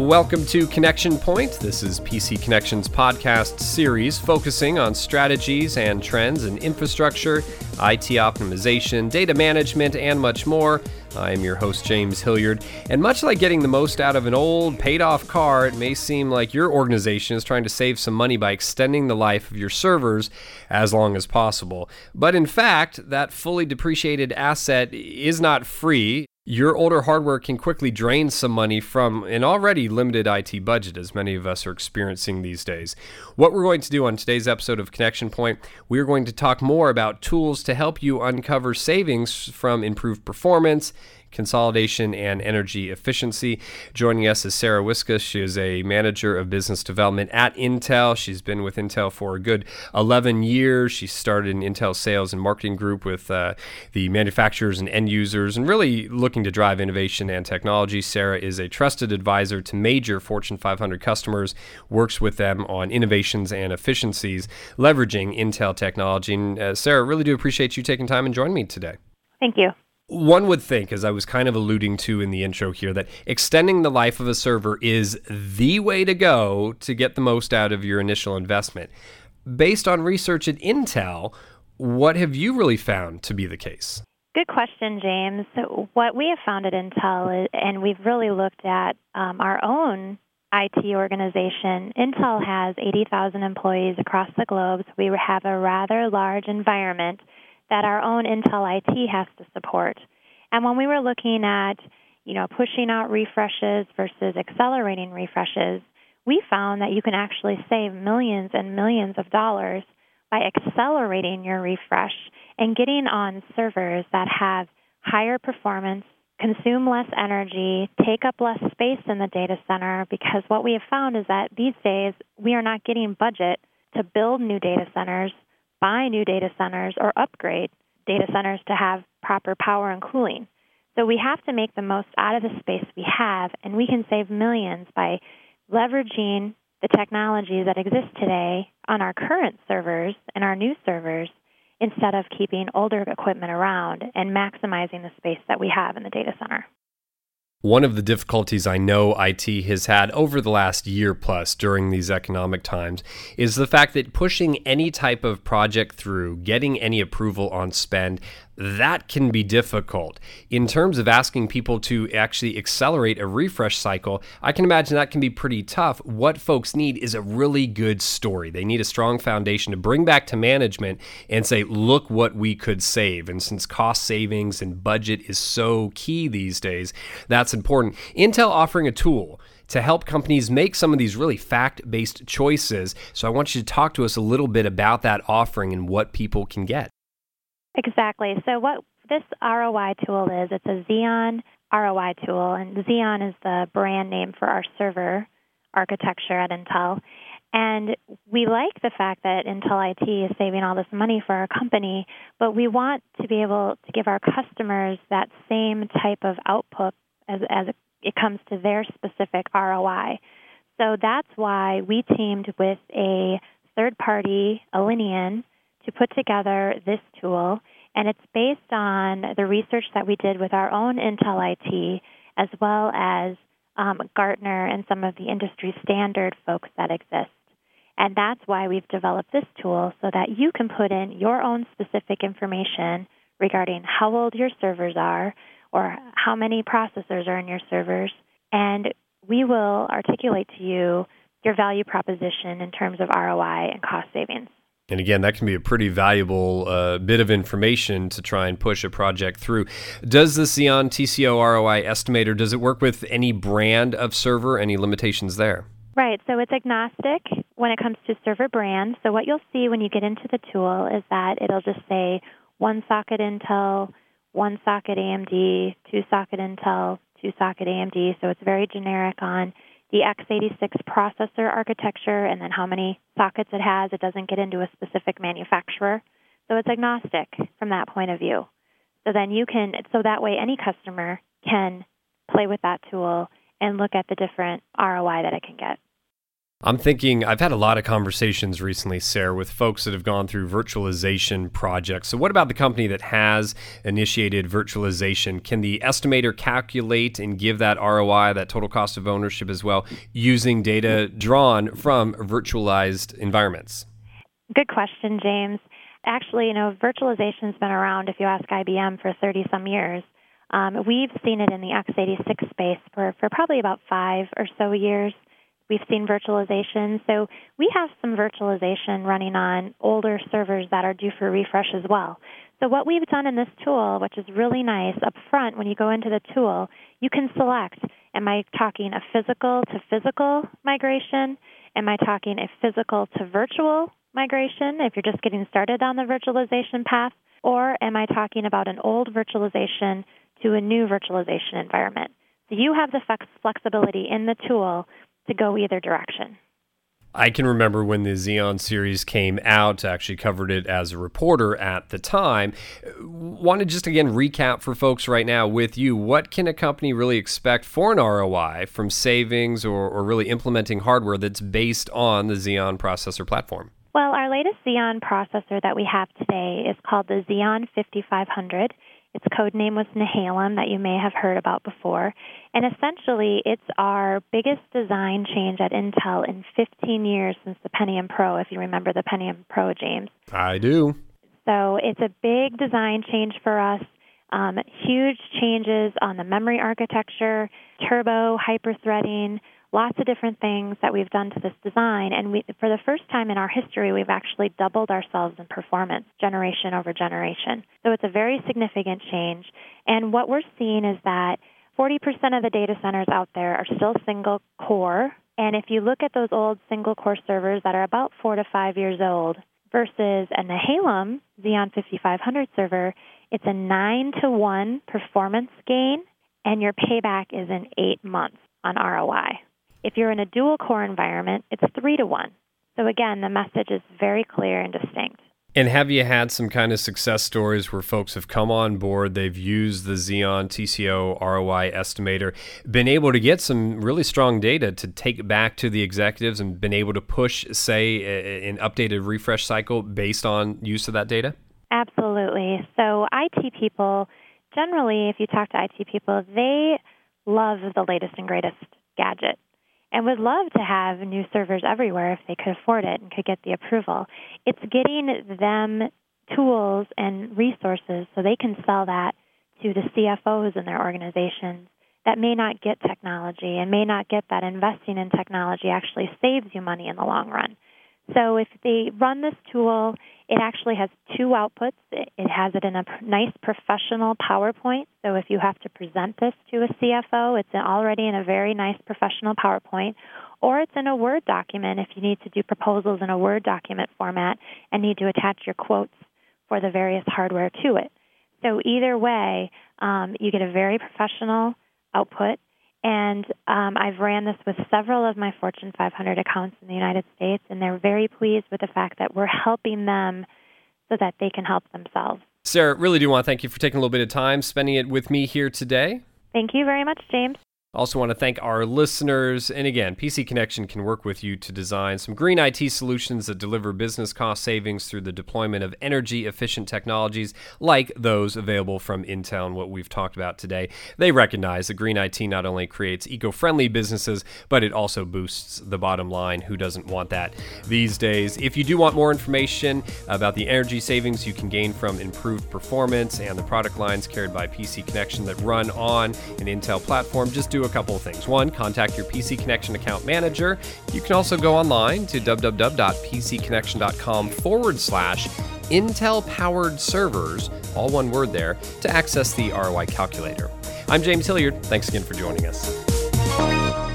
Welcome to Connection Point. This is PC Connection's podcast series focusing on strategies and trends in infrastructure, IT optimization, data management, and much more. I am your host, James Hilliard, and much like getting the most out of an old, paid-off car, it may seem like your organization is trying to save some money by extending the life of your servers as long as possible. But in fact, that fully depreciated asset is not free. Your older hardware can quickly drain some money from an already limited IT budget, as many of us are experiencing these days. What we're going to do on today's episode of Connection Point, we're going to talk more about tools to help you uncover savings from improved performance, consolidation, and energy efficiency. Joining us is Sarah Wiskus. She is a manager of business development at Intel. She's been with Intel for a good 11 years. She started an Intel sales and marketing group with the manufacturers and end users and really looking to drive innovation and technology. Sarah is a trusted advisor to major Fortune 500 customers, works with them on innovations and efficiencies, leveraging Intel technology. And Sarah, really do appreciate you taking time and joining me today. Thank you. One would think, as I was kind of alluding to in the intro here, that extending the life of a server is the way to go to get the most out of your initial investment. Based on research at Intel, what have you really found to be the case? Good question, James. So what we have found at Intel, and we've really looked at our own IT organization. Intel has 80,000 employees across the globe, so we have a rather large environment that our own Intel IT has to support. And when we were looking at, pushing out refreshes versus accelerating refreshes, we found that you can actually save millions and millions of dollars by accelerating your refresh and getting on servers that have higher performance, consume less energy, take up less space in the data center, because what we have found is that these days we are not getting budget to build new data centers, buy new data centers, or upgrade data centers to have proper power and cooling. So we have to make the most out of the space we have, and we can save millions by leveraging the technologies that exist today on our current servers and our new servers instead of keeping older equipment around and maximizing the space that we have in the data center. One of the difficulties I know IT has had over the last year plus during these economic times is the fact that pushing any type of project through, getting any approval on spend, that can be difficult. In terms of asking people to actually accelerate a refresh cycle, I can imagine that can be pretty tough. What folks need is a really good story. They need a strong foundation to bring back to management and say, look what we could save. And since cost savings and budget is so key these days, that's important. Intel offering a tool to help companies make some of these really fact-based choices. So I want you to talk to us a little bit about that offering and what people can get. Exactly. So what this ROI tool is, it's a Xeon ROI tool, and Xeon is the brand name for our server architecture at Intel. And we like the fact that Intel IT is saving all this money for our company, but we want to be able to give our customers that same type of output as it comes to their specific ROI. So that's why we teamed with a third party, Alinian, to put together this tool, and it's based on the research that we did with our own Intel IT, as well as Gartner and some of the industry standard folks that exist. And that's why we've developed this tool so that you can put in your own specific information regarding how old your servers are or how many processors are in your servers, and we will articulate to you your value proposition in terms of ROI and cost savings. And again, that can be a pretty valuable bit of information to try and push a project through. Does the Xeon TCO ROI estimator, does it work with any brand of server? Any limitations there? Right. So it's agnostic when it comes to server brands. So what you'll see when you get into the tool is that it'll just say one socket Intel, one socket AMD, two socket Intel, two socket AMD. So it's very generic on the x86 processor architecture and then how many sockets it has. It doesn't get into a specific manufacturer. So it's agnostic from that point of view. So then so that way any customer can play with that tool and look at the different ROI that it can get. I'm thinking, I've had a lot of conversations recently, Sarah, with folks that have gone through virtualization projects. So what about the company that has initiated virtualization? Can the estimator calculate and give that ROI, that total cost of ownership as well, using data drawn from virtualized environments? Good question, James. Actually, virtualization's been around, if you ask IBM, for 30-some years. We've seen it in the x86 space for probably about 5 or so years. We've seen virtualization. So we have some virtualization running on older servers that are due for refresh as well. So what we've done in this tool, which is really nice, up front when you go into the tool, you can select, am I talking a physical to physical migration? Am I talking a physical to virtual migration if you're just getting started on the virtualization path? Or am I talking about an old virtualization to a new virtualization environment? So you have the flexibility in the tool to go either direction. I can remember when the Xeon series came out, actually covered it as a reporter at the time. Want to just again recap for folks right now with you, what can a company really expect for an ROI from savings or really implementing hardware that's based on the Xeon processor platform? Well, our latest Xeon processor that we have today is called the Xeon 5500. Its code name was Nehalem, that you may have heard about before. And essentially, it's our biggest design change at Intel in 15 years since the Pentium Pro, if you remember the Pentium Pro, James. I do. So it's a big design change for us. Huge changes on the memory architecture, turbo, hyper-threading, lots of different things that we've done to this design. And for the first time in our history, we've actually doubled ourselves in performance generation over generation. So it's a very significant change. And what we're seeing is that 40% of the data centers out there are still single core. And if you look at those old single core servers that are about 4 to 5 years old versus a Nehalem Xeon 5500 server, it's a 9-to-1 performance gain, and your payback is in 8 months on ROI. If you're in a dual-core environment, it's 3-to-1. So again, the message is very clear and distinct. And have you had some kind of success stories where folks have come on board, they've used the Xeon TCO ROI estimator, been able to get some really strong data to take back to the executives and been able to push, say, an updated refresh cycle based on use of that data? Absolutely. So IT people, generally, if you talk to IT people, they love the latest and greatest gadget and would love to have new servers everywhere if they could afford it and could get the approval. It's getting them tools and resources so they can sell that to the CFOs in their organizations that may not get technology and may not get that investing in technology actually saves you money in the long run. So if they run this tool, it actually has 2 outputs. It has it in a nice professional PowerPoint. So if you have to present this to a CFO, it's already in a very nice professional PowerPoint. Or it's in a Word document if you need to do proposals in a Word document format and need to attach your quotes for the various hardware to it. So either way, you get a very professional output. And I've ran this with several of my Fortune 500 accounts in the United States, and they're very pleased with the fact that we're helping them so that they can help themselves. Sarah, really do want to thank you for taking a little bit of time, spending it with me here today. Thank you very much, James. Also want to thank our listeners. And again, PC Connection can work with you to design some green IT solutions that deliver business cost savings through the deployment of energy-efficient technologies like those available from Intel and what we've talked about today. They recognize that green IT not only creates eco-friendly businesses, but it also boosts the bottom line. Who doesn't want that these days? If you do want more information about the energy savings you can gain from improved performance and the product lines carried by PC Connection that run on an Intel platform, just do a couple of things. One, contact your PC Connection account manager. You can also go online to www.pcconnection.com/Intel-powered servers, all one word there, to access the ROI calculator. I'm James Hilliard. Thanks again for joining us.